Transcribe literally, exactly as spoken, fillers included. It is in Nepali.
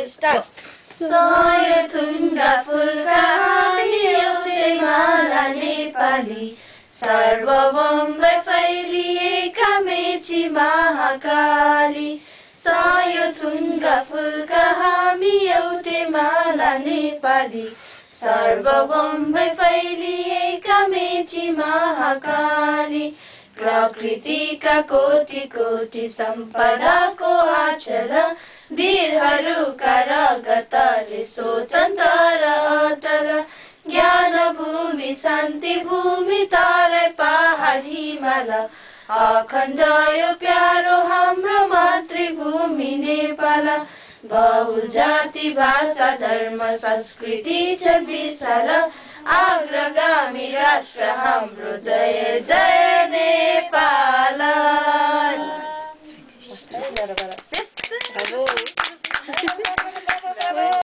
स्टार्ट सय थुङ्गा फुलका हामी एउटै माला नेपाली सर्वबम्बै फैलिएका मेची महाकाली सय थुङ्गा फुलका हामी एउटै माला नेपाली सर्वबम्बै फैलिएका मेची महाकाली प्रकृतिका कोटि कोटि सम्पदाको आचल वीरहरूका रगतले स्वतन्त्र अटल ज्ञान भूमि शान्ति भूमि तराई पहाड हिमाल अखण्ड यो प्यारो हाम्रो मातृभूमि नेपाल बहुल जाति भाषा धर्म संस्कृति छ विशाल अग्रगामी राष्ट्र हाम्रो जय जय नेपाल।